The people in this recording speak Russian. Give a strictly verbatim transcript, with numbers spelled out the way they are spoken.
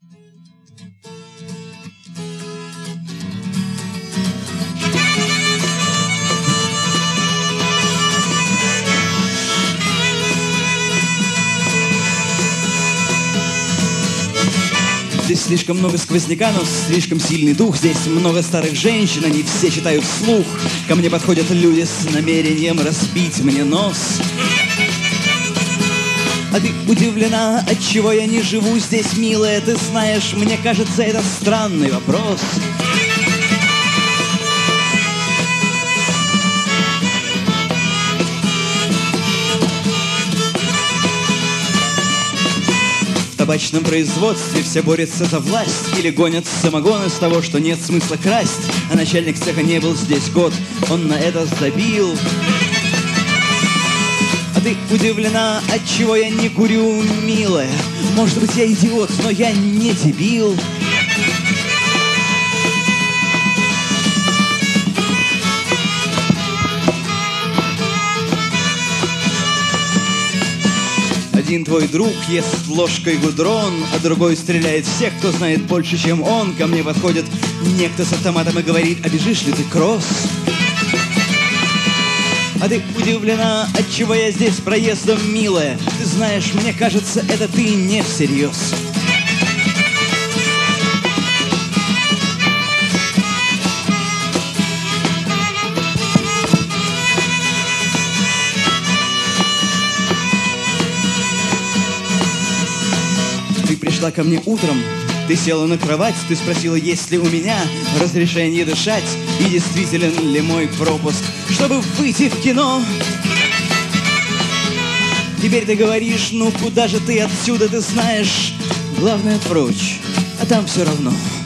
Здесь слишком много сквозняка, но слишком сильный дух. Здесь много старых женщин, они все читают вслух. Ко мне подходят люди с намерением разбить мне нос. А ты удивлена, отчего я не живу здесь, милая? Ты знаешь, мне кажется, это странный вопрос. В табачном производстве все борются за власть или гонят самогон из того, что нет смысла красть. А начальник цеха не был здесь год, он на это забил. А ты удивлена, отчего я не курю, милая? Может быть, я идиот, но я не дебил. Один твой друг ест ложкой гудрон, а другой стреляет всех, кто знает больше, чем он. Ко мне подходит некто с автоматом и говорит: а бежишь ли ты кросс? А ты удивлена, отчего я здесь проездом, милая? Ты знаешь, мне кажется, это ты не всерьез. Ты пришла ко мне утром, ты села на кровать, ты спросила, есть ли у меня разрешение дышать и действителен ли мой пропуск, чтобы выйти в кино. Теперь ты говоришь, ну куда же ты отсюда, ты знаешь, главное прочь, а там все равно.